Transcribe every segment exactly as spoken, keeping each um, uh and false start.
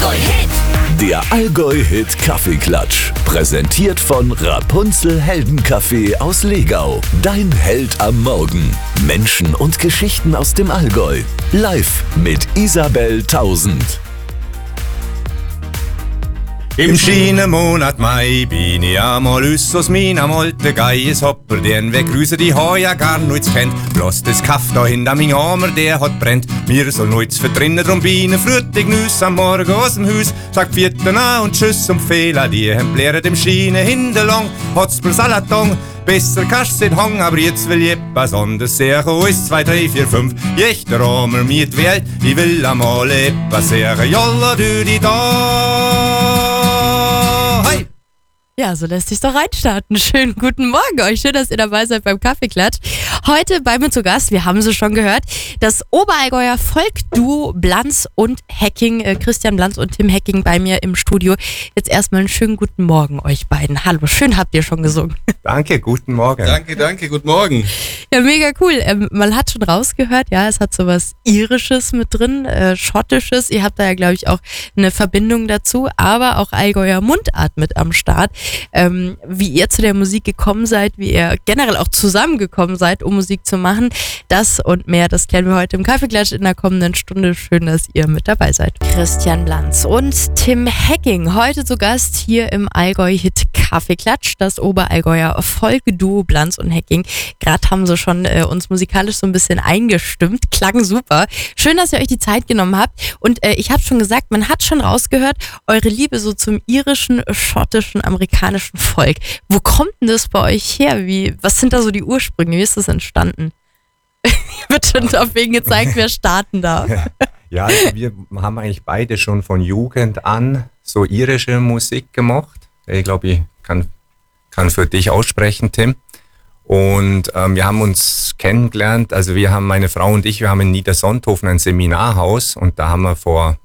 Allgäu-Hit. Der Allgäu-Hit Kaffeeklatsch. Präsentiert von Rapunzel Heldenkaffee aus Legau. Dein Held am Morgen. Menschen und Geschichten aus dem Allgäu. Live mit Isabel Tausend. Im Schienenmonat Mai bin ich einmal aus aus meinem alten Geies Hopper, den weg grüße die ha ja gar nichts kennt. Bloß das Kaff da hinter mein Hammer, der hat brennt. Mir soll nichts verdrinnen, drum bin ich frühtig nüss am Morgen aus dem Haus. Sagt Vierten an und Tschüss und Fehler, die haben blären dem Schiene hinterlang. Hat's per Salatong, besser kannst du nicht hang, aber jetzt will ich etwas anderes sehen. Eins, zwei, drei, vier, fünf, jechter Hammer mir die Welt, ich will einmal etwas sehen. Jalla du die da. Hey! Ja, so lässt sich doch reinstarten. Schönen guten Morgen euch. Schön, dass ihr dabei seid beim Kaffeeklatsch. Heute bei mir zu Gast, wir haben sie schon gehört, das Oberallgäuer Folkduo Blanz und Hecking. Äh, Christian Blanz und Tim Hecking bei mir im Studio. Jetzt erstmal einen schönen guten Morgen euch beiden. Hallo, schön habt ihr schon gesungen. Danke, guten Morgen. Danke, danke, guten Morgen. Ja, mega cool. Ähm, man hat schon rausgehört, ja, es hat so was Irisches mit drin, äh, Schottisches. Ihr habt da ja, glaube ich, auch eine Verbindung dazu, aber auch Allgäuer Mundart mit am Start. Ähm, wie ihr zu der Musik gekommen seid, wie ihr generell auch zusammengekommen seid, um Musik zu machen, das und mehr, das klären wir heute im Kaffeeklatsch in der kommenden Stunde. Schön, dass ihr mit dabei seid. Christian Blanz und Tim Hecking, heute zu Gast hier im Allgäu-Hit Kaffeeklatsch, das Oberallgäuer Folkduo Blanz und Hecking. Gerade haben sie schon äh, uns musikalisch so ein bisschen eingestimmt, klang super. Schön, dass ihr euch die Zeit genommen habt und äh, ich habe schon gesagt, man hat schon rausgehört, eure Liebe so zum irischen, schottischen, amerikanischen Volk. Wo kommt denn das bei euch her? Wie, was sind da so die Ursprünge? Wie ist das entstanden? Wird schon auf wen gezeigt, wer starten darf. Ja, also wir haben eigentlich beide schon von Jugend an so irische Musik gemacht. Ich glaube, ich kann, kann für dich aussprechen, Tim. Und ähm, wir haben uns kennengelernt, also wir haben, meine Frau und ich, wir haben in Niedersonthofen ein Seminarhaus und da haben wir vor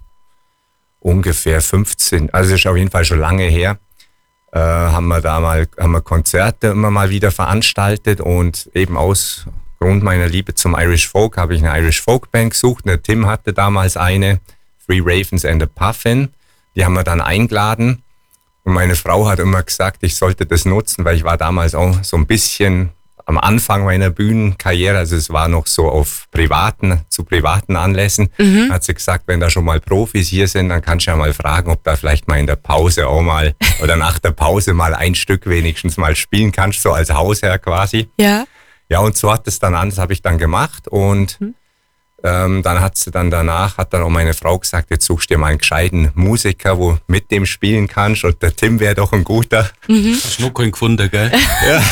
ungefähr fünfzehn, also ist auf jeden Fall schon lange her, äh, haben wir da mal, haben wir Konzerte immer mal wieder veranstaltet und eben aus Grund meiner Liebe zum Irish Folk habe ich eine Irish Folk Band gesucht. Der Tim hatte damals eine, Three Ravens and a Puffin, die haben wir dann eingeladen. Und meine Frau hat immer gesagt, ich sollte das nutzen, weil ich war damals auch so ein bisschen am Anfang meiner Bühnenkarriere, also es war noch so auf privaten, zu privaten Anlässen, mhm. hat sie gesagt, wenn da schon mal Profis hier sind, dann kannst du ja mal fragen, ob da vielleicht mal in der Pause auch mal oder nach der Pause mal ein Stück wenigstens mal spielen kannst, so als Hausherr quasi. Ja. Ja, und so hat es dann an, das habe ich dann gemacht und mhm. Ähm, dann hat sie dann danach, hat dann auch meine Frau gesagt, jetzt suchst du dir mal einen gescheiten Musiker, wo mit dem spielen kannst und der Tim wäre doch ein guter. Mhm. Hast du noch keinen gefunden, gell? Ja.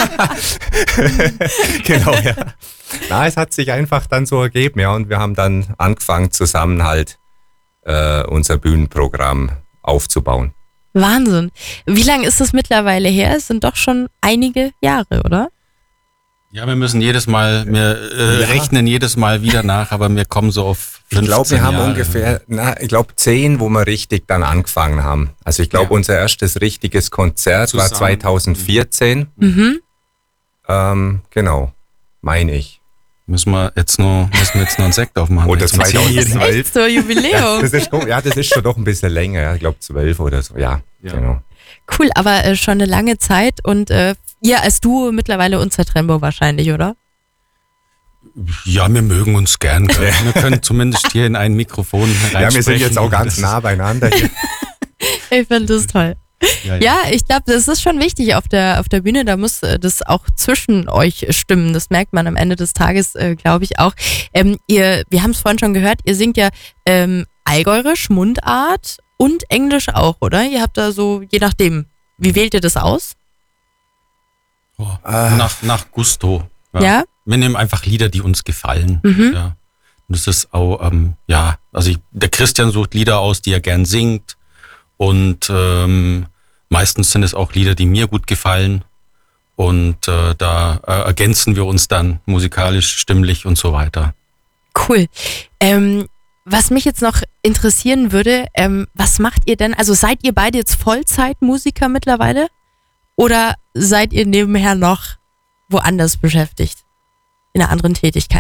Genau, ja. Na, es hat sich einfach dann so ergeben, ja, und wir haben dann angefangen zusammen halt äh, unser Bühnenprogramm aufzubauen. Wahnsinn. Wie lange ist das mittlerweile her? Es sind doch schon einige Jahre, oder? Ja, wir müssen jedes Mal, wir äh, ja. rechnen jedes Mal wieder nach, aber wir kommen so auf fünfzehn Ich glaube, wir haben Jahre. ungefähr, na, ich glaube zehn, wo wir richtig dann angefangen haben. Also ich glaube, ja. unser erstes richtiges Konzert Zusammen. war zweitausendvierzehn. Mhm. Ähm, genau, meine ich. Müssen wir jetzt noch, müssen wir jetzt noch einen Sekt aufmachen. Oder zweitausendzwölf. Das ist echt so Jubiläum. Ja, das ist, ja, das ist schon doch ein bisschen länger. Ja. Ich glaube zwölf oder so. Ja, ja. Genau. Cool, aber äh, schon eine lange Zeit und äh, ihr als Duo mittlerweile unzertrennbar wahrscheinlich, oder? Ja, wir mögen uns gern. Wir können zumindest hier in ein Mikrofon reinsprechen. Ja, wir sind jetzt auch ganz nah beieinander hier. Ich finde das toll. Ja, ja. ja ich glaube, das ist schon wichtig auf der, auf der Bühne. Da muss äh, das auch zwischen euch stimmen. Das merkt man am Ende des Tages, äh, glaube ich, auch. Ähm, ihr, wir haben es vorhin schon gehört, ihr singt ja ähm, Allgäuerisch, Mundart und Englisch auch, oder? Ihr habt da so, je nachdem, wie wählt ihr das aus? Oh, ah. nach, nach Gusto. Ja. ja? Wir nehmen einfach Lieder, die uns gefallen. Mhm. Ja. Und das ist auch, ähm, ja, also ich, der Christian sucht Lieder aus, die er gern singt. Und ähm, meistens sind es auch Lieder, die mir gut gefallen. Und äh, da äh, ergänzen wir uns dann musikalisch, stimmlich und so weiter. Cool. Ähm, was mich jetzt noch interessieren würde, ähm, was macht ihr denn? Also seid ihr beide jetzt Vollzeitmusiker mittlerweile? Oder seid ihr nebenher noch woanders beschäftigt? In einer anderen Tätigkeit?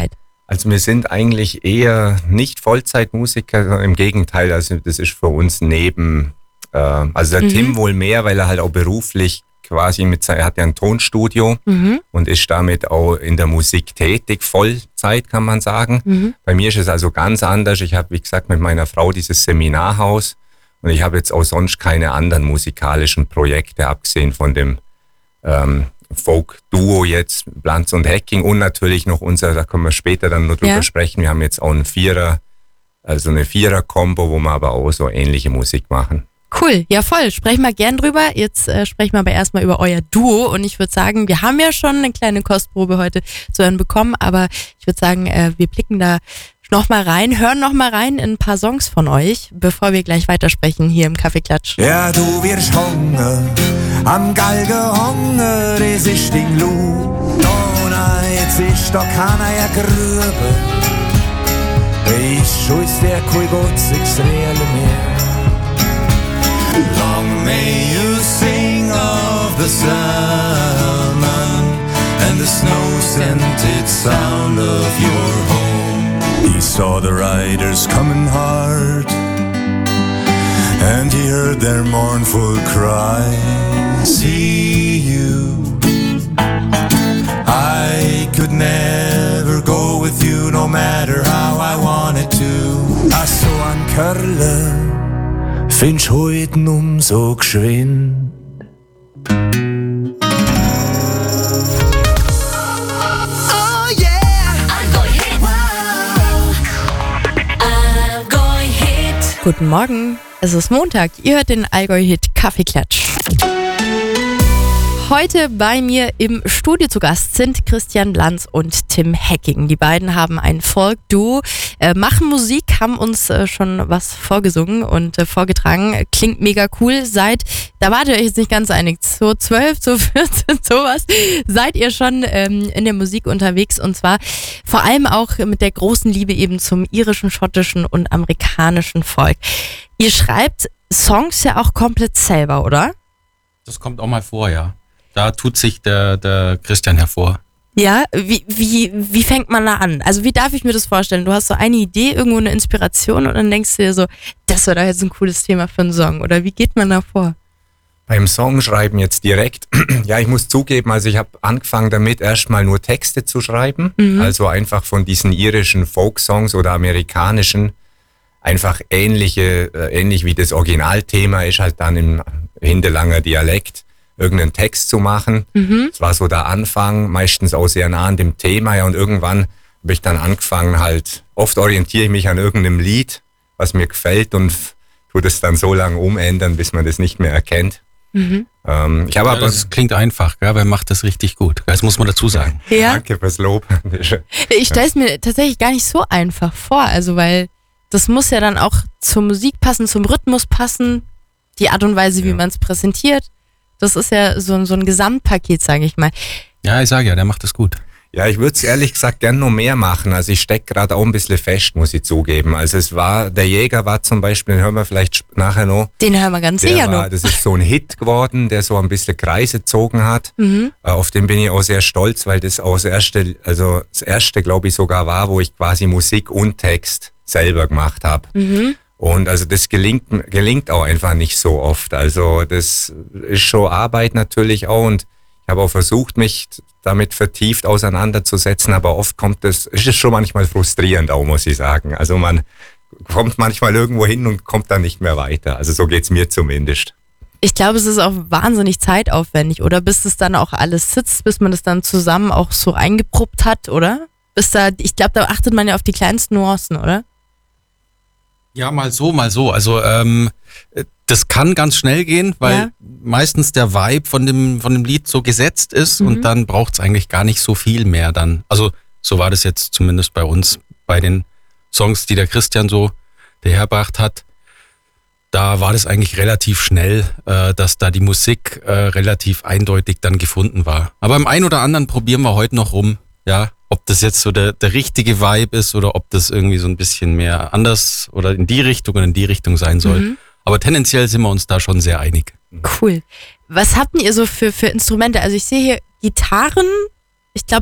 Also wir sind eigentlich eher nicht Vollzeitmusiker, sondern im Gegenteil, also das ist für uns neben, äh, also der mhm. Tim wohl mehr, weil er halt auch beruflich quasi mit sein, er hat ja ein Tonstudio mhm. und ist damit auch in der Musik tätig, Vollzeit kann man sagen. Mhm. Bei mir ist es also ganz anders. Ich habe, wie gesagt, mit meiner Frau dieses Seminarhaus und ich habe jetzt auch sonst keine anderen musikalischen Projekte, abgesehen von dem ähm, Folk-Duo jetzt, Blanz und Hacking und natürlich noch unser, da können wir später dann noch drüber ja. sprechen, wir haben jetzt auch einen Vierer, also eine Vierer-Kombo, wo wir aber auch so ähnliche Musik machen. Cool, ja voll, sprechen wir gern drüber. Jetzt äh, sprechen wir aber erstmal über euer Duo und ich würde sagen, wir haben ja schon eine kleine Kostprobe heute zu hören bekommen, aber ich würde sagen, äh, wir blicken da nochmal rein, hören nochmal rein in ein paar Songs von euch, bevor wir gleich weitersprechen hier im Kaffeeklatsch. Ja, du wirst hungern, am Galgen hungern, es ist dein Lut. Oh nein, jetzt ist da keiner Grübe, ich schuss der kein gotziges Rehle mehr. Long may you sing of the salmon and the snow-scented sound of your home. He saw the riders coming hard and he heard their mournful cry. See you, I could never go with you no matter how I wanted to. Ach so an Kerle findest heute umso geschwind. Oh yeah, I'm going hit. Wow, I'm going hit. Guten Morgen, es ist Montag, ihr hört den Allgäu-Hit Kaffeeklatsch. Heute bei mir im Studio zu Gast sind Christian Blanz und Tim Hacking. Die beiden haben ein Folk-Duo, äh, machen Musik, haben uns äh, schon was vorgesungen und äh, vorgetragen. Klingt mega cool. Seit, da wart ihr euch jetzt nicht ganz einig, so zwölf, so vierzehn, sowas, seid ihr schon ähm, in der Musik unterwegs und zwar vor allem auch mit der großen Liebe eben zum irischen, schottischen und amerikanischen Folk. Ihr schreibt Songs ja auch komplett selber, oder? Das kommt auch mal vor, ja. Da tut sich der, der Christian hervor. Ja, wie, wie, wie fängt man da an? Also wie darf ich mir das vorstellen? Du hast so eine Idee, irgendwo eine Inspiration und dann denkst du dir so, das wäre doch jetzt ein cooles Thema für einen Song. Oder wie geht man da vor? Beim Songschreiben jetzt direkt, ja, ich muss zugeben, also ich habe angefangen damit, erstmal nur Texte zu schreiben. Mhm. Also einfach von diesen irischen Folksongs oder amerikanischen, einfach ähnliche, äh, ähnlich wie das Originalthema ist halt dann im Hinterlanger Dialekt, irgendeinen Text zu machen. Mhm. Das war so der Anfang, meistens auch sehr nah an dem Thema. Ja, und irgendwann habe ich dann angefangen halt, oft orientiere ich mich an irgendeinem Lied, was mir gefällt und tue das dann so lange umändern, bis man das nicht mehr erkennt. Mhm. Ähm, ich habe ja, aber, das klingt einfach, gell, aber er macht das richtig gut. Das muss man dazu sagen. Ja. Danke fürs Lob. Ich stelle es mir tatsächlich gar nicht so einfach vor, also weil das muss ja dann auch zur Musik passen, zum Rhythmus passen, die Art und Weise, wie ja. man es präsentiert. Das ist ja so, so ein Gesamtpaket, sage ich mal. Ja, ich sage ja, der macht das gut. Ja, ich würde es ehrlich gesagt gern noch mehr machen. Also ich stecke gerade auch ein bisschen fest, muss ich zugeben. Also es war, der Jäger war zum Beispiel, den hören wir vielleicht nachher noch. Den hören wir ganz der sicher war, noch. Das ist so ein Hit geworden, der so ein bisschen Kreise gezogen hat. Mhm. Auf den bin ich auch sehr stolz, weil das auch das erste, also das erste, glaube ich, sogar war, wo ich quasi Musik und Text selber gemacht habe. Mhm. Und also das gelingt, gelingt auch einfach nicht so oft. Also das ist schon Arbeit natürlich auch und ich habe auch versucht, mich damit vertieft auseinanderzusetzen, aber oft kommt es, ist es schon manchmal frustrierend auch, muss ich sagen. Also man kommt manchmal irgendwo hin und kommt dann nicht mehr weiter. Also so geht's mir zumindest. Ich glaube, es ist auch wahnsinnig zeitaufwendig, oder? Bis es dann auch alles sitzt, bis man das dann zusammen auch so eingeprobt hat, oder? Bis da, ich glaube, da achtet man ja auf die kleinsten Nuancen, oder? Ja, mal so, mal so. Also ähm, das kann ganz schnell gehen, weil ja. meistens der Vibe von dem von dem Lied so gesetzt ist mhm. und dann braucht es eigentlich gar nicht so viel mehr dann. Also so war das jetzt zumindest bei uns, bei den Songs, die der Christian so hergebracht hat. Da war das eigentlich relativ schnell, äh, dass da die Musik äh, relativ eindeutig dann gefunden war. Aber im einen oder anderen probieren wir heute noch rum, ja. Ob das jetzt so der, der richtige Vibe ist oder ob das irgendwie so ein bisschen mehr anders oder in die Richtung oder in die Richtung sein soll. Mhm. Aber tendenziell sind wir uns da schon sehr einig. Cool. Was habt ihr so für, für Instrumente? Also ich sehe hier Gitarren, ich glaube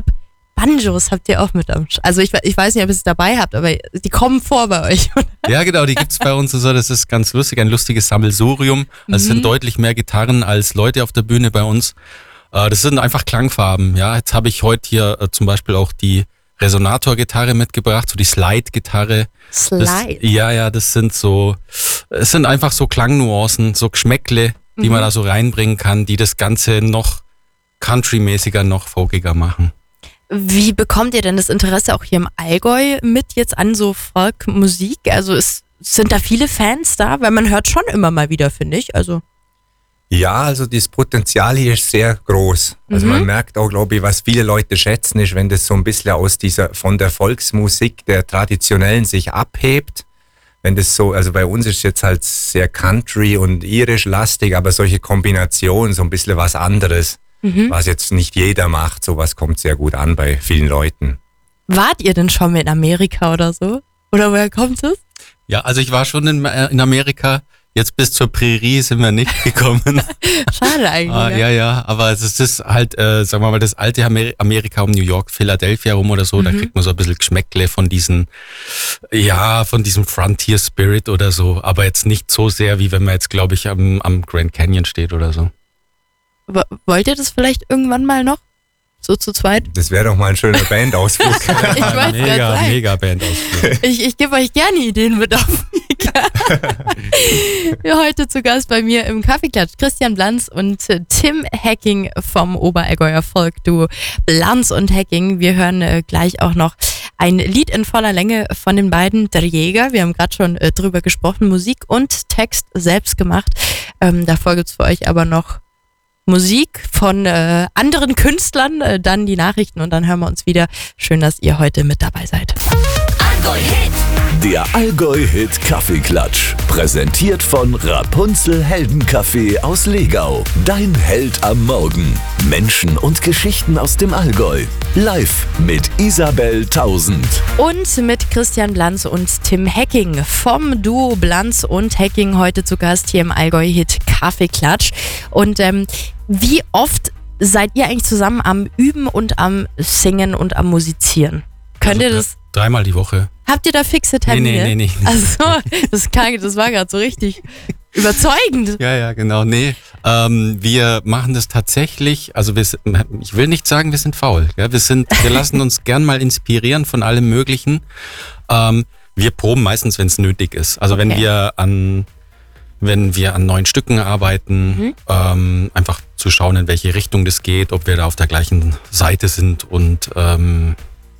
Banjos habt ihr auch mit am Sch- Also ich, we- ich weiß nicht, ob ihr es dabei habt, aber die kommen vor bei euch. Ja, genau, die gibt's bei uns. Also das ist ganz lustig, ein lustiges Sammelsurium. Also es sind deutlich mehr Gitarren als Leute auf der Bühne bei uns. Äh, das sind einfach Klangfarben. Ja, jetzt habe ich heute hier äh, zum Beispiel auch die Resonator-Gitarre mitgebracht, so die Slide-Gitarre. Slide. Das, ja, ja, das sind so, es sind einfach so Klangnuancen, so Geschmäckle, die man da so reinbringen kann, die das Ganze noch countrymäßiger, noch folkiger machen. Wie bekommt ihr denn das Interesse auch hier im Allgäu mit jetzt an so Folkmusik? Also es, sind da viele Fans da? Weil man hört schon immer mal wieder, finde ich. Also Ja, also das Potenzial hier ist sehr groß. Also man merkt auch, glaube ich, was viele Leute schätzen, ist, wenn das so ein bisschen aus dieser, von der Volksmusik der traditionellen sich abhebt. Wenn das so, also bei uns ist jetzt halt sehr Country und irisch lastig, aber solche Kombinationen, so ein bisschen was anderes, was jetzt nicht jeder macht, sowas kommt sehr gut an bei vielen Leuten. wart ihr denn schon mal in Amerika oder so? Oder woher kommt es? Ja, also ich war schon in, äh, in Amerika. Jetzt bis zur Prärie sind wir nicht gekommen. Schade eigentlich. ah, ne? ja, ja, aber es ist halt, äh, sagen wir mal, das alte Amer- Amerika um New York, Philadelphia rum oder so, da kriegt man so ein bisschen Geschmäckle von diesen, ja, von diesem Frontier Spirit oder so, aber jetzt nicht so sehr, wie wenn man jetzt, glaube ich, am, am Grand Canyon steht oder so. Aber wollt ihr das vielleicht irgendwann mal noch? So zu zweit? Das wäre doch mal ein schöner Bandausflug. Ich wollte gerade Mega, sagen. mega Bandausflug. Ich, ich gebe euch gerne Ideen mit auf den Weg. Wir heute zu Gast bei mir im Kaffeeklatsch Christian Blanz und äh, Tim Hacking vom Oberallgäuer Folk-Duo Blanz und Hacking. Wir hören äh, gleich auch noch ein Lied in voller Länge von den beiden, Der Jäger. Wir haben gerade schon äh, drüber gesprochen, Musik und Text selbst gemacht. Ähm, davor gibt's für euch aber noch Musik von äh, anderen Künstlern, äh, dann die Nachrichten und dann hören wir uns wieder. Schön, dass ihr heute mit dabei seid. Allgäu Hit. Der Allgäu-Hit Kaffeeklatsch. Präsentiert von Rapunzel Heldenkaffee aus Legau. Dein Held am Morgen. Menschen und Geschichten aus dem Allgäu. Live mit Isabel Tausend. Und mit Christian Blanz und Tim Hacking vom Duo Blanz und Hacking heute zu Gast hier im Allgäu-Hit Kaffeeklatsch. Und ähm, wie oft seid ihr eigentlich zusammen am Üben und am Singen und am Musizieren? Könnt ihr Also, das? Dreimal die Woche. Habt ihr da fixe Nee, Termine? nee, nee, nee. Also, das, klang, das war gerade so richtig überzeugend. Ja, ja, genau. Nee, ähm, wir machen das tatsächlich, also wir, sind- ich will nicht sagen, wir sind faul. Ja? Wir, sind, wir lassen uns gern mal inspirieren von allem Möglichen. Ähm, wir proben meistens, wenn es nötig ist. Also wenn Okay. wir an wenn wir an neuen Stücken arbeiten, ähm, einfach zu schauen, in welche Richtung das geht, ob wir da auf der gleichen Seite sind und ähm,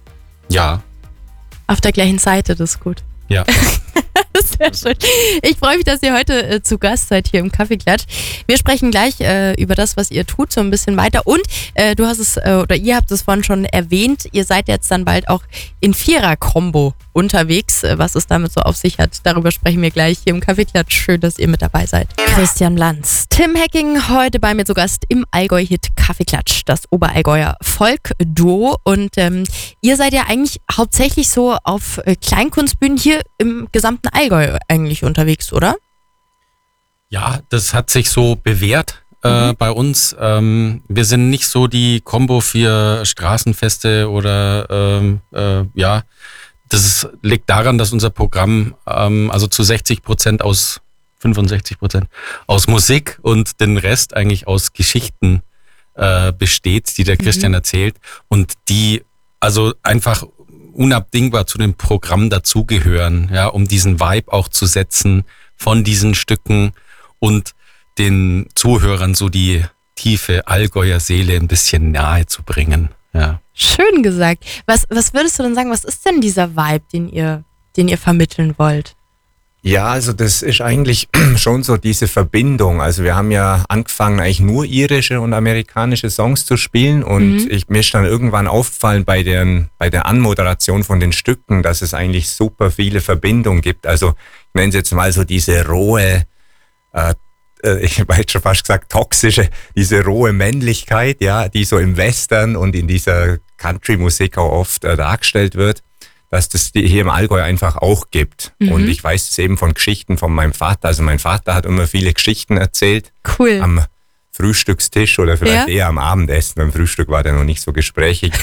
ja, Auf der gleichen Seite, das ist gut. ja. Sehr schön. Ich freue mich, dass ihr heute äh, zu Gast seid hier im Kaffeeklatsch. Wir sprechen gleich äh, über das, was ihr tut, so ein bisschen weiter. Und äh, du hast es, äh, oder ihr habt es vorhin schon erwähnt, ihr seid jetzt dann bald auch in Vierer-Kombo unterwegs. Äh, was es damit so auf sich hat, darüber sprechen wir gleich hier im Kaffeeklatsch. Schön, dass ihr mit dabei seid. Christian Lanz, Tim Hacking, heute bei mir zu Gast im Allgäu-Hit Kaffeeklatsch, das Oberallgäuer Folk-Duo. Und ähm, ihr seid ja eigentlich hauptsächlich so auf äh, Kleinkunstbühnen hier im gesamten Allgäu eigentlich unterwegs, oder? Ja, das hat sich so bewährt äh, bei uns. Ähm, wir sind nicht so die Kombo für Straßenfeste oder ähm, äh, ja, das ist, liegt daran, dass unser Programm ähm, also zu sechzig Prozent aus fünfundsechzig Prozent aus Musik und den Rest eigentlich aus Geschichten äh, besteht, die der Christian erzählt und die also einfach unabdingbar zu dem Programm dazugehören, ja, um diesen Vibe auch zu setzen von diesen Stücken und den Zuhörern so die tiefe Allgäuer Seele ein bisschen nahe zu bringen. Ja. Schön gesagt. Was, was würdest du denn sagen, was ist denn dieser Vibe, den ihr, den ihr vermitteln wollt? Ja, also das ist eigentlich schon so diese Verbindung. Also wir haben ja angefangen, eigentlich nur irische und amerikanische Songs zu spielen und ich, mir ist dann irgendwann aufgefallen bei, den, bei der Anmoderation von den Stücken, dass es eigentlich super viele Verbindungen gibt. Also ich nenne es jetzt mal so diese rohe, äh, äh, ich habe jetzt schon fast gesagt toxische, diese rohe Männlichkeit, ja, die so im Western und in dieser Country-Musik auch oft äh, dargestellt wird, dass das die hier im Allgäu einfach auch gibt. Und ich weiß es eben von Geschichten von meinem Vater. Also mein Vater hat immer viele Geschichten erzählt Cool. am Frühstückstisch oder vielleicht Ja. eher am Abendessen. Beim Frühstück war der noch nicht so gesprächig.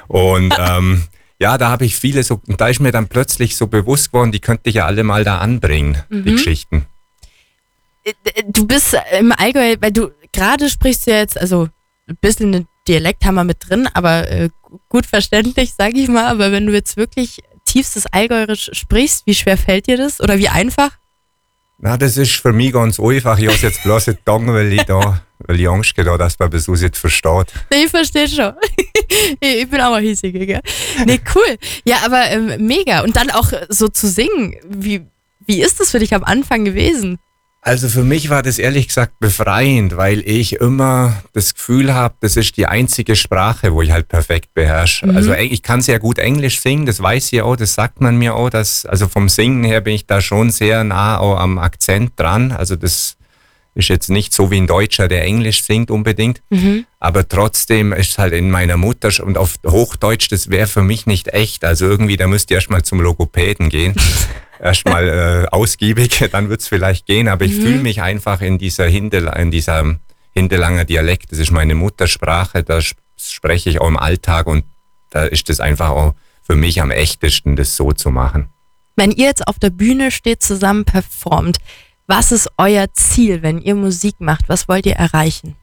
Und ähm, ja, da habe ich viele so, und da ist mir dann plötzlich so bewusst geworden, die könnte ich ja alle mal da anbringen, Mhm. die Geschichten. Du bist im Allgäu, weil du gerade sprichst du ja jetzt, also ein bisschen einen Dialekt haben wir mit drin, aber äh, gut verständlich, sag ich mal. Aber wenn du jetzt wirklich tiefstes Allgäuerisch sprichst, wie schwer fällt dir das? Oder wie einfach? Na, das ist für mich ganz einfach. Ich habe es jetzt bloß nicht getan, weil ich da, weil ich Angst gehabt, dass man das nicht versteht. Nee, ich verstehe schon. Ich bin auch mal hiesig, gell? Nee, cool. Ja, aber ähm, mega. Und dann auch so zu singen. Wie, wie ist das für dich am Anfang gewesen? Also für mich war das ehrlich gesagt befreiend, weil ich immer das Gefühl habe, das ist die einzige Sprache, wo ich halt perfekt beherrsche. Mhm. Also ich kann sehr gut Englisch singen, das weiß ich auch, das sagt man mir auch. Dass, also vom Singen her bin ich da schon sehr nah auch am Akzent dran. Also das ist jetzt nicht so wie ein Deutscher, der Englisch singt unbedingt. Mhm. Aber trotzdem ist halt in meiner Mutter und auf Hochdeutsch, das wäre für mich nicht echt. Also irgendwie, da müsst ihr erstmal zum Logopäden gehen. Erstmal äh, ausgiebig, dann wird's vielleicht gehen. Aber ich Mhm. fühle mich einfach in dieser Hindel, in dieser Hindelanger Dialekt. Das ist meine Muttersprache, da sp- spreche ich auch im Alltag und da ist das einfach auch für mich am echtesten, das so zu machen. Wenn ihr jetzt auf der Bühne steht, zusammen performt, was ist euer Ziel, wenn ihr Musik macht? Was wollt ihr erreichen?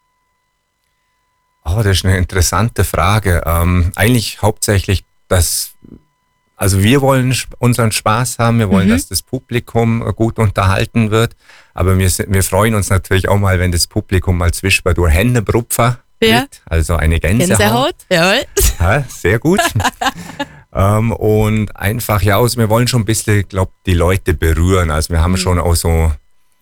Oh, das ist eine interessante Frage. Ähm, eigentlich hauptsächlich, dass, also wir wollen sp- unseren Spaß haben, wir wollen, Mhm. dass das Publikum äh, gut unterhalten wird, aber wir, sind, wir freuen uns natürlich auch mal, wenn das Publikum mal zwischendurch Händebrupfer Ja. kriegt, also eine Gänsehaut. Gänsehaut? Jawohl. Ja, sehr gut. ähm, und einfach, ja, also wir wollen schon ein bisschen, glaube die Leute berühren. Also wir haben schon auch so,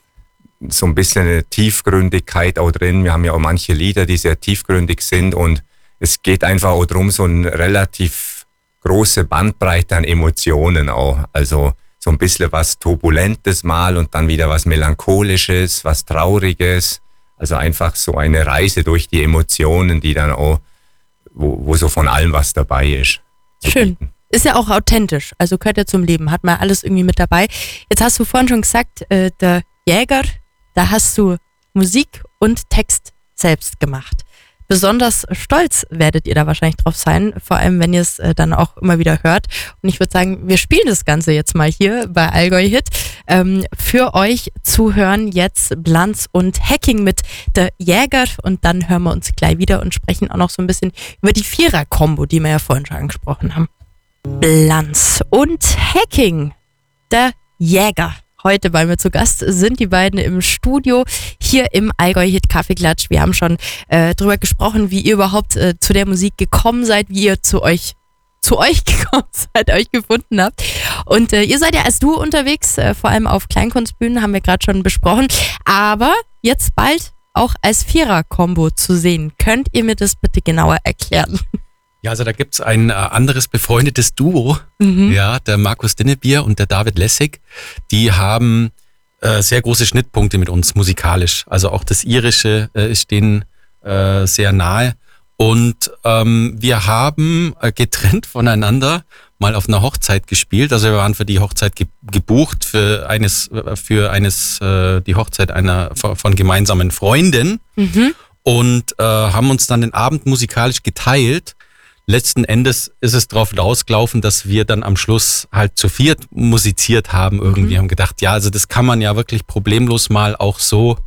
so ein bisschen eine Tiefgründigkeit auch drin. Wir haben ja auch manche Lieder, die sehr tiefgründig sind und es geht einfach auch darum, so eine relativ große Bandbreite an Emotionen auch. Also so ein bisschen was Turbulentes mal und dann wieder was Melancholisches, was Trauriges. Also einfach so eine Reise durch die Emotionen, die dann auch, wo, wo so von allem was dabei ist. zu Schön. bieten. Ist ja auch authentisch, also gehört ja zum Leben, hat man alles irgendwie mit dabei. Jetzt hast du vorhin schon gesagt, äh, der Jäger, da hast du Musik und Text selbst gemacht. Besonders stolz werdet ihr da wahrscheinlich drauf sein, vor allem wenn ihr es äh, dann auch immer wieder hört. Und ich würde sagen, wir spielen das Ganze jetzt mal hier bei Allgäu Hit. Ähm, für euch zu hören jetzt Blanz und Hacking mit der Jäger und dann hören wir uns gleich wieder und sprechen auch noch so ein bisschen über die Vierer-Kombo, die wir ja vorhin schon angesprochen haben. Blanz und Hacking, der Jäger. Heute bei mir zu Gast sind die beiden im Studio hier im Allgäu Hit Kaffeeklatsch. Wir haben schon äh, drüber gesprochen, wie ihr überhaupt äh, zu der Musik gekommen seid, wie ihr zu euch zu euch gekommen seid, euch gefunden habt. Und äh, ihr seid ja als Duo unterwegs, äh, vor allem auf Kleinkunstbühnen, haben wir gerade schon besprochen. Aber jetzt bald auch als Vierer-Kombo zu sehen. Könnt ihr mir das bitte genauer erklären? Ja, also da gibt's ein äh, anderes befreundetes Duo, Mhm. ja, der Markus Dinnebier und der David Lessig. Die haben äh, sehr große Schnittpunkte mit uns musikalisch. Also auch das Irische äh, ist denen äh, sehr nahe. Und ähm, wir haben äh, getrennt voneinander mal auf einer Hochzeit gespielt. Also wir waren für die Hochzeit ge gebucht, für eines, für eines, äh, die Hochzeit einer von, von gemeinsamen Freunden Mhm. und äh, haben uns dann den Abend musikalisch geteilt. Letzten Endes ist es darauf rausgelaufen, dass wir dann am Schluss halt zu viert musiziert haben irgendwie. Mhm. Haben gedacht, ja, also das kann man ja wirklich problemlos mal auch so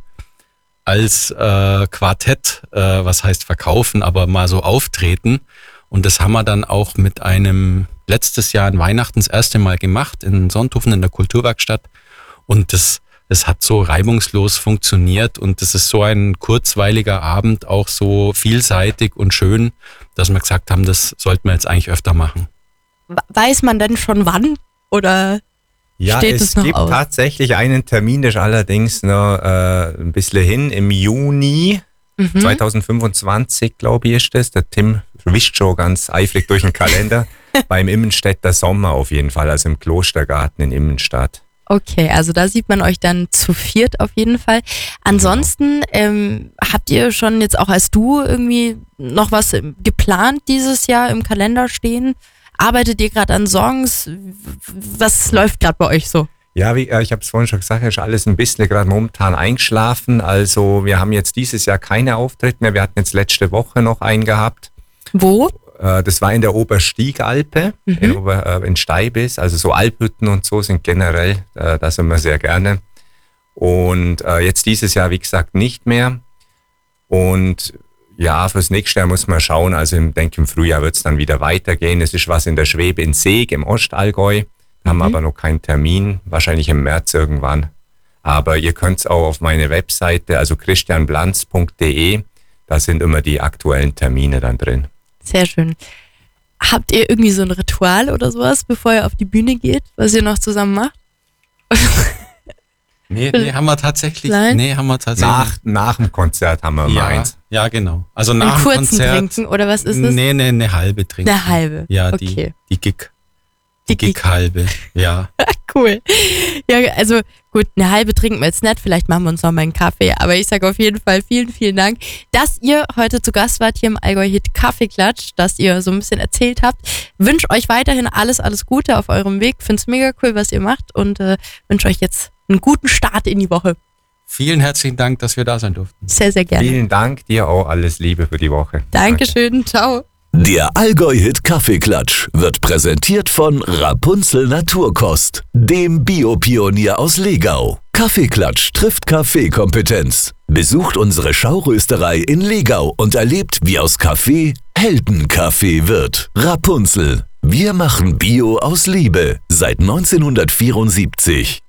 als äh, Quartett, äh, was heißt verkaufen, aber mal so auftreten. Und das haben wir dann auch mit einem letztes Jahr an Weihnachten das erste Mal gemacht in Sonthofen in der Kulturwerkstatt. Und das, das hat so reibungslos funktioniert und das ist so ein kurzweiliger Abend, auch so vielseitig und schön, dass wir gesagt haben, das sollten wir jetzt eigentlich öfter machen. Weiß man denn schon wann? Oder Ja, steht es es noch gibt aus? tatsächlich einen Termin, der ist allerdings noch äh, ein bisschen hin, im Juni Mhm. zweitausendfünfundzwanzig, glaube ich, ist das. Der Tim wischt schon ganz eifrig durch den Kalender. Beim Immenstädter Sommer auf jeden Fall, also im Klostergarten in Immenstadt. Okay, also da sieht man euch dann zu viert auf jeden Fall. Ansonsten ähm, habt ihr schon jetzt auch als Duo irgendwie noch was ähm, geplant dieses Jahr im Kalender stehen? Arbeitet ihr gerade an Songs? W- Was läuft gerade bei euch so? Ja, wie, äh, ich habe es vorhin schon gesagt, ist alles ein bisschen gerade momentan eingeschlafen. Also wir haben jetzt dieses Jahr keine Auftritte mehr. Wir hatten jetzt letzte Woche noch einen gehabt. Wo? Äh, das war in der Oberstiegalpe, Mhm. in, Ober, äh, in Steibis. Also so Alphütten und so sind generell, äh, da sind wir sehr gerne. Und äh, jetzt dieses Jahr, wie gesagt, nicht mehr. Und ja, fürs nächste Jahr muss man schauen. Also ich denke, im Frühjahr wird es dann wieder weitergehen. Es ist was in der Schwebe in Seeg im Ostallgäu. Haben Mhm. aber noch keinen Termin, wahrscheinlich im März irgendwann. Aber ihr könnt es auch auf meine Webseite, also christian blanz punkt de, da sind immer die aktuellen Termine dann drin. Sehr schön. Habt ihr irgendwie so ein Ritual oder sowas, bevor ihr auf die Bühne geht, was ihr noch zusammen macht? Nee, nee, haben wir tatsächlich. Nein? Nee, haben wir tatsächlich. Nach, nach dem Konzert haben wir immer ja, eins. ja, genau. Also Einen nach dem kurzen Konzert. trinken oder was ist es? Nee, nee, eine halbe trinken. Eine halbe. Ja, okay. die, die Gig. Die Die Gig-halbe. Ja. Cool. Ja, also gut, eine halbe trinken wir jetzt nicht, vielleicht machen wir uns noch mal einen Kaffee, aber ich sage auf jeden Fall vielen, vielen Dank, dass ihr heute zu Gast wart hier im Allgäu Hit Kaffeeklatsch, dass ihr so ein bisschen erzählt habt. Wünsche euch weiterhin alles, alles Gute auf eurem Weg. Find's mega cool, was ihr macht und äh, wünsche euch jetzt einen guten Start in die Woche. Vielen herzlichen Dank, dass wir da sein durften. Sehr, sehr gerne. Vielen Dank, dir auch alles Liebe für die Woche. Dankeschön, ciao. Der Allgäu-Hit Kaffeeklatsch wird präsentiert von Rapunzel Naturkost, dem Biopionier aus Legau. Kaffeeklatsch trifft Kaffeekompetenz. Besucht unsere Schaurösterei in Legau und erlebt, wie aus Kaffee Heldenkaffee wird. Rapunzel. Wir machen Bio aus Liebe seit neunzehnhundertvierundsiebzig.